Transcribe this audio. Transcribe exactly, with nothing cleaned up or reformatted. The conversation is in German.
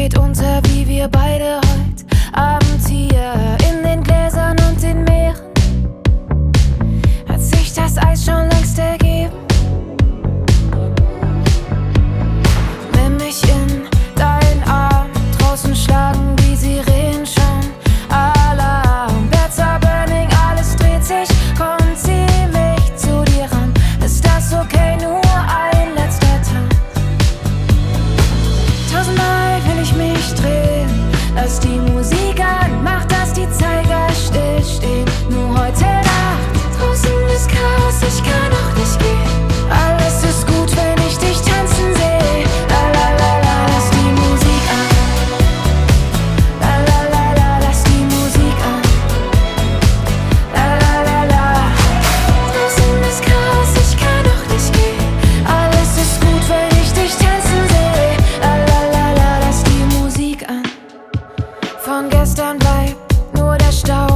geht unter, wie wir beide heute Abend hier in den Gläsern und den Meeren. Hat sich das Eis schon längst ergeben? Nimm mich in deinen Arm, draußen schlagen die Sirenen schon Alarm. Beds are burning, alles dreht sich, komm, zieh mich zu dir ran. Ist das okay, nur ein letzter Tanz? Tausendmal will ich mich drehen, lass die Musik an, mach, dass die Zeiger stillstehen. Nur heute Nacht, draußen ist Chaos, ich kann auch nicht gehen. Alles ist gut, wenn ich dich tanzen sehe. La la la la, lass die Musik an. La la la la, lass die Musik an. La la la la. Draußen ist Chaos, ich kann auch nicht gehen. Alles ist gut, wenn ich dich tanzen sehe. La la la la, lass die Musik an. Von gestern bleibt nur der Staub